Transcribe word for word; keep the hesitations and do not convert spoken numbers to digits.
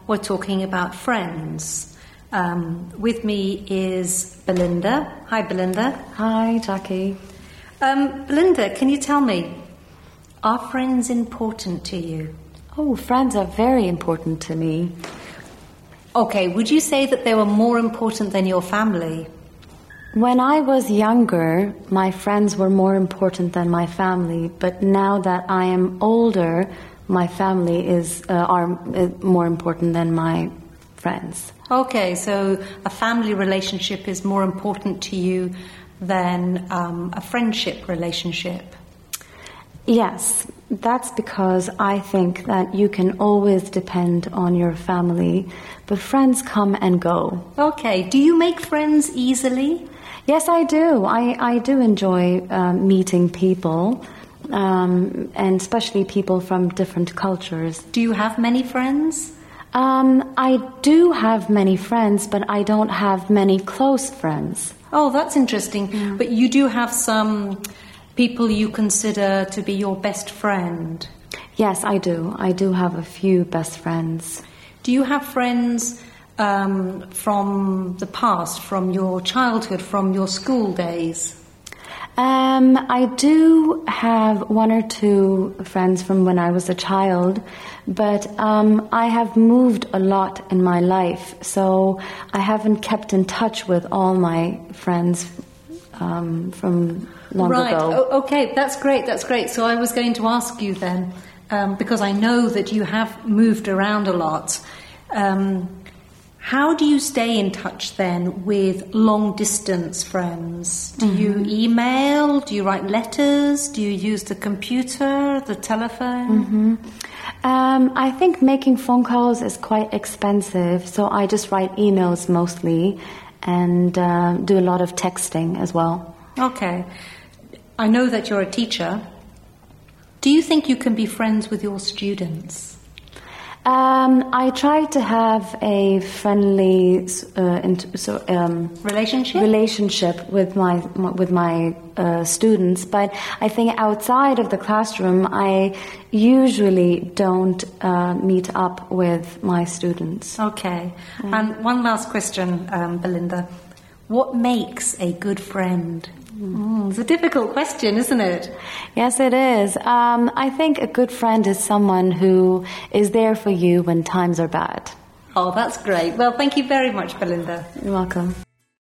we're talking about friends. Um, with me is Belinda. Hi, Belinda. Hi, Jackie. Um, Belinda, can you tell me, are friends important to you? Oh, friends are very important to me. Okay, would you say that they were more important than your family? When I was younger, my friends were more important than my family, but now that I am older, my family is uh, are uh, more important than my friends. Okay, so a family relationship is more important to you than um, a friendship relationship? Yes, that's because I think that you can always depend on your family, but friends come and go. Okay, do you make friends easily? Yes, I do. I, I do enjoy uh, meeting people, um, and especially people from different cultures. Do you have many friends? Um, I do have many friends, but I don't have many close friends. Oh, that's interesting. Yeah. But you do have some people you consider to be your best friend? Yes, I do. I do have a few best friends. Do you have friends um, from the past, from your childhood, from your school days? Um, I do have one or two friends from when I was a child, but um, I have moved a lot in my life, so I haven't kept in touch with all my friends um, from long right. ago. Oh, okay, that's great, that's great. So I was going to ask you then, um, because I know that you have moved around a lot, um, how do you stay in touch then with long-distance friends? Do mm-hmm. you email? Do you write letters? Do you use the computer, the telephone? Mm-hmm. Um, I think making phone calls is quite expensive, so I just write emails mostly and uh, do a lot of texting as well. Okay. I know that you're a teacher. Do you think you can be friends with your students? Um, I try to have a friendly uh, int- so, um, relationship relationship with my with my uh, students, but I think outside of the classroom, I usually don't uh, meet up with my students. Okay. Yeah. And one last question, um, Belinda. What makes a good friend? Mm, it's a difficult question, isn't it? Yes, it is. Um, I think a good friend is someone who is there for you when times are bad. Oh, that's great. Well, thank you very much, Belinda. You're welcome.